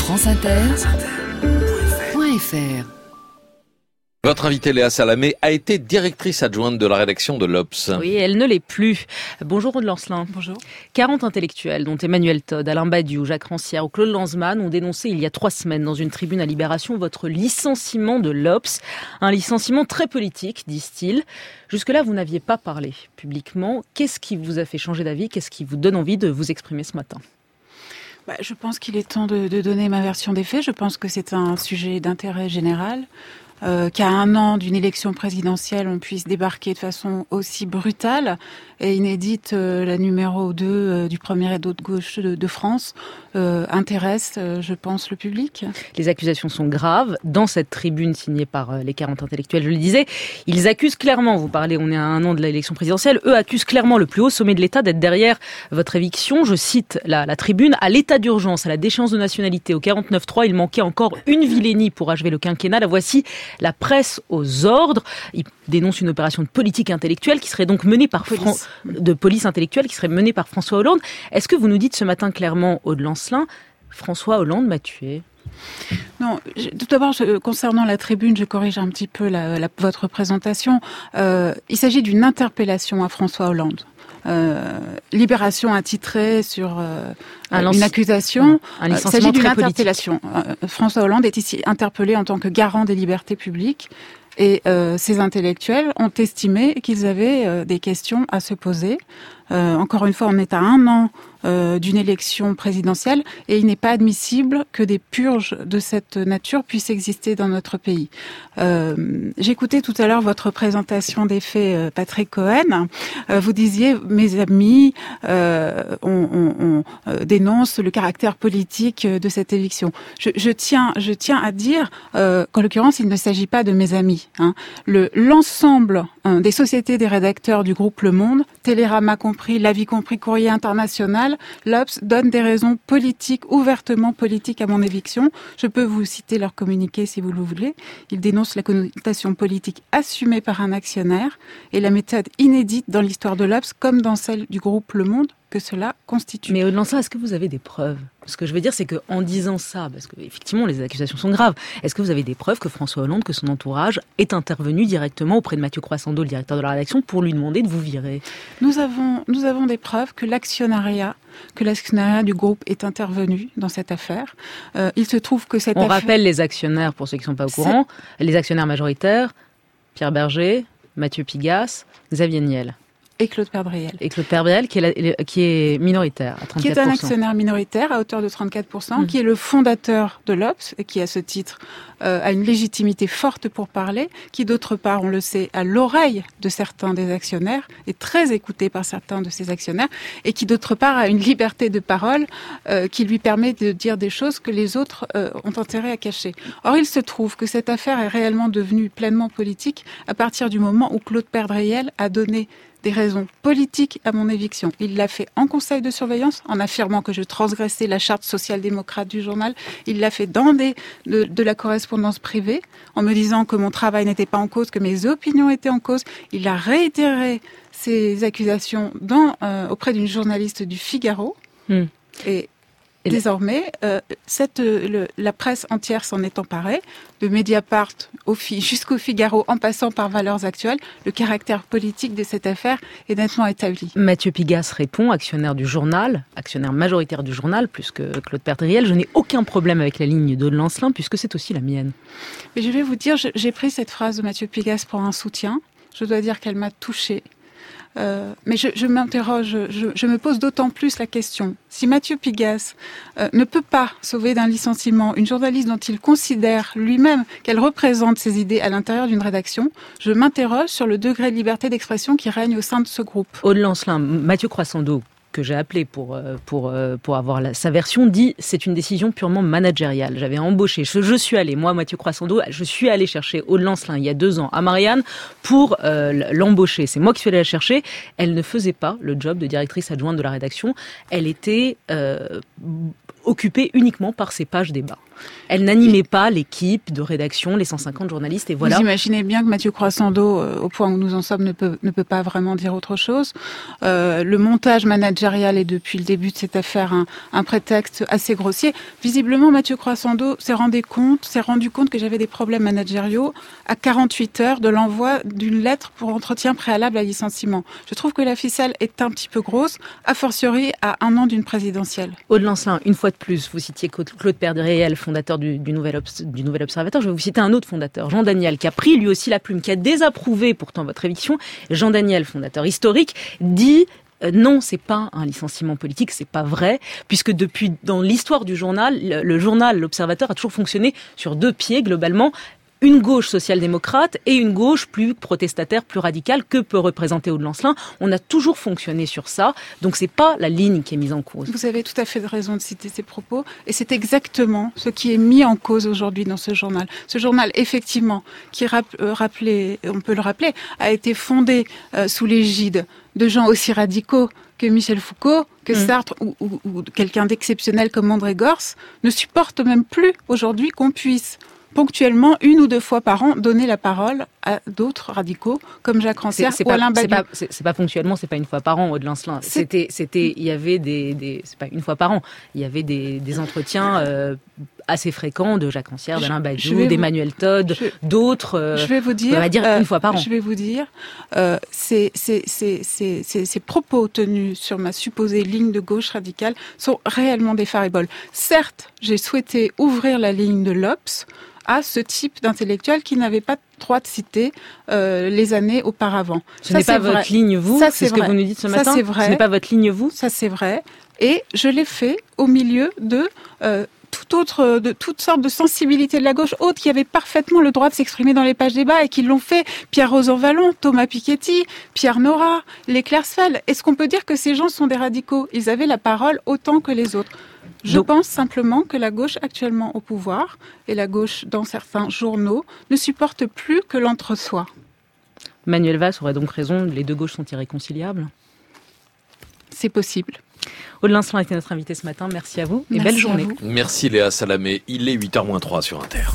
franceinter.fr. Votre invitée Léa Salamé a été directrice adjointe de la rédaction de l'Obs. Oui, elle ne l'est plus. Bonjour Aude Lancelin. Bonjour. 40 intellectuels, dont Emmanuel Todd, Alain Badiou, Jacques Rancière ou Claude Lanzmann, ont dénoncé il y a 3 semaines dans une tribune à Libération votre licenciement de l'Obs. Un licenciement très politique, disent-ils. Jusque-là, vous n'aviez pas parlé publiquement. Qu'est-ce qui vous a fait changer d'avis ? Qu'est-ce qui vous donne envie de vous exprimer ce matin ? Je pense qu'il est temps de donner ma version des faits. Je pense que c'est un sujet d'intérêt général. Qu'à 1 an d'une élection présidentielle, on puisse débarquer de façon aussi brutale et inédite, la numéro 2 du premier rideau de gauche de France, intéresse, je pense, le public. Les accusations sont graves. Dans cette tribune signée par les 40 intellectuels, je le disais, ils accusent clairement, vous parlez, on est à 1 an de l'élection présidentielle, eux accusent clairement le plus haut sommet de l'État d'être derrière votre éviction. Je cite la tribune, à l'état d'urgence, à la déchéance de nationalité, au 49.3, il manquait encore une vilainie pour achever le quinquennat. La voici. La presse aux ordres. Il dénonce une opération de politique intellectuelle qui serait donc menée par de police intellectuelle qui serait menée par François Hollande. Est-ce que vous nous dites ce matin clairement, Aude Lancelin, François Hollande m'a tué ? Non, tout d'abord, concernant la tribune, je corrige un petit peu votre présentation. Il s'agit d'une interpellation à François Hollande. Libération a titré sur une accusation. Il s'agit d'une interpellation. François Hollande est ici interpellé en tant que garant des libertés publiques. Et ces intellectuels ont estimé qu'ils avaient des questions à se poser. Encore une fois, on est à 1 an d'une élection présidentielle et il n'est pas admissible que des purges de cette nature puissent exister dans notre pays. J'écoutais tout à l'heure votre présentation des faits, Patrick Cohen. Vous disiez, mes amis, on dénonce le caractère politique de cette éviction. Je tiens à dire qu'en l'occurrence, il ne s'agit pas de mes amis. L'ensemble des sociétés des rédacteurs du groupe Le Monde, Télérama compris, L'Avis compris, Courrier International, l'Obs donne des raisons politiques, ouvertement politiques à mon éviction. Je peux vous citer leur communiqué si vous le voulez. Ils dénoncent la connotation politique assumée par un actionnaire et la méthode inédite dans l'histoire de l'Obs comme dans celle du groupe Le Monde que cela constitue. Mais au-delà de ça, est-ce que vous avez des preuves ? Ce que je veux dire, c'est qu'en disant ça, parce qu'effectivement, les accusations sont graves, est-ce que vous avez des preuves que François Hollande, que son entourage, est intervenu directement auprès de Mathieu Croissando, le directeur de la rédaction, pour lui demander de vous virer ? Nous avons des preuves que l'actionnariat du groupe est intervenu dans cette affaire. Il se trouve que On rappelle les actionnaires, pour ceux qui ne sont pas au courant, les actionnaires majoritaires, Pierre Berger, Mathieu Pigasse, Xavier Niel. Et Claude Perdriel. Et Claude Perdriel, qui est minoritaire, à 34%. Qui est un actionnaire minoritaire à hauteur de 34%, qui est le fondateur de l'Obs, et qui, à ce titre, a une légitimité forte pour parler, qui, d'autre part, on le sait, à l'oreille de certains des actionnaires, est très écouté par certains de ces actionnaires, et qui, d'autre part, a une liberté de parole qui lui permet de dire des choses que les autres ont intérêt à cacher. Or, il se trouve que cette affaire est réellement devenue pleinement politique à partir du moment où Claude Perdriel a donné des raisons politiques à mon éviction. Il l'a fait en conseil de surveillance, en affirmant que je transgressais la charte social-démocrate du journal. Il l'a fait dans de la correspondance privée, en me disant que mon travail n'était pas en cause, que mes opinions étaient en cause. Il a réitéré ces accusations auprès d'une journaliste du Figaro. Et désormais, la presse entière s'en est emparée, de Mediapart jusqu'au Figaro, en passant par Valeurs Actuelles, le caractère politique de cette affaire est nettement établi. Mathieu Pigasse répond, actionnaire du journal, actionnaire majoritaire du journal, plus que Claude Perdriel. Je n'ai aucun problème avec la ligne d'Aude Lancelin, puisque c'est aussi la mienne. Mais je vais vous dire, j'ai pris cette phrase de Mathieu Pigasse pour un soutien. Je dois dire qu'elle m'a touchée. Mais je m'interroge, je me pose d'autant plus la question. Si Mathieu Pigasse ne peut pas sauver d'un licenciement une journaliste dont il considère lui-même qu'elle représente ses idées à l'intérieur d'une rédaction, je m'interroge sur le degré de liberté d'expression qui règne au sein de ce groupe. Aude Lancelin, Mathieu Croissando, que j'ai appelé pour avoir sa version, dit c'est une décision purement managériale. J'avais embauché, je suis allé, moi Mathieu Croissando, je suis allé chercher Aude Lancelin il y a 2 ans à Marianne pour l'embaucher. C'est moi qui suis allé la chercher. Elle ne faisait pas le job de directrice adjointe de la rédaction. Elle était occupée uniquement par ses pages débat. Elle n'animait pas l'équipe de rédaction, les 150 journalistes, et voilà. Vous imaginez bien que Mathieu Croissando, au point où nous en sommes, ne peut pas vraiment dire autre chose. Le montage managérial est depuis le début de cette affaire un prétexte assez grossier. Visiblement, Mathieu Croissando s'est rendu compte que j'avais des problèmes managériaux à 48 heures de l'envoi d'une lettre pour entretien préalable à licenciement. Je trouve que la ficelle est un petit peu grosse, a fortiori à 1 an d'une présidentielle. Aude Lancelin, une fois de plus, vous citiez Claude Perdriel, fondateur du Nouvel Observateur. Je vais vous citer un autre fondateur, Jean Daniel, qui a pris lui aussi la plume, qui a désapprouvé pourtant votre éviction. Jean Daniel, fondateur historique, dit non, c'est pas un licenciement politique, c'est pas vrai, puisque dans l'histoire du journal, le journal L'Observateur a toujours fonctionné sur 2 pieds globalement. Une gauche social-démocrate et une gauche plus protestataire, plus radicale, que peut représenter Aude Lancelin. On a toujours fonctionné sur ça, donc c'est pas la ligne qui est mise en cause. Vous avez tout à fait raison de citer ces propos, et c'est exactement ce qui est mis en cause aujourd'hui dans ce journal. Ce journal, effectivement, qui on peut le rappeler, a été fondé sous l'égide de gens aussi radicaux que Michel Foucault, que Sartre ou quelqu'un d'exceptionnel comme André Gorz, ne supporte même plus aujourd'hui qu'on puisse ponctuellement, 1 ou 2 fois par an, donner la parole à d'autres radicaux, comme Jacques Rancière ou Alain Badiou. C'est pas ponctuellement, c'est pas 1 fois par an, Aude Lancelin. Il y avait c'est pas 1 fois par an. Il y avait des entretiens assez fréquents de Jacques Rancière, d'Alain Badiou, d'Emmanuel Todd, d'autres. Je vais vous dire, on va dire 1 fois par an. Je vais vous dire, ces propos tenus sur ma supposée ligne de gauche radicale sont réellement des fariboles. Certes, j'ai souhaité ouvrir la ligne de l'Obs à ce type d'intellectuel qui n'avait pas droit de citer les années auparavant. Ce n'est pas votre ligne, vous, c'est ce que vous nous dites ce matin. Ça, c'est vrai. Ce n'est pas votre ligne, vous. Ça, c'est vrai. Et je l'ai fait au milieu de toutes sortes de sensibilités de la gauche autres qui avaient parfaitement le droit de s'exprimer dans les pages débat et qui l'ont fait. Pierre Rosanvallon, Thomas Piketty, Pierre Nora, les Klersfeld. Est-ce qu'on peut dire que ces gens sont des radicaux ? Ils avaient la parole autant que les autres. Je pense simplement que la gauche actuellement au pouvoir et la gauche dans certains journaux ne supporte plus que l'entre-soi. Manuel Valls aurait donc raison, les 2 gauches sont irréconciliables ? C'est possible. Aude Lancelin était notre invité ce matin, merci à vous et belle journée. Merci Léa Salamé, il est 8h-3 sur Inter.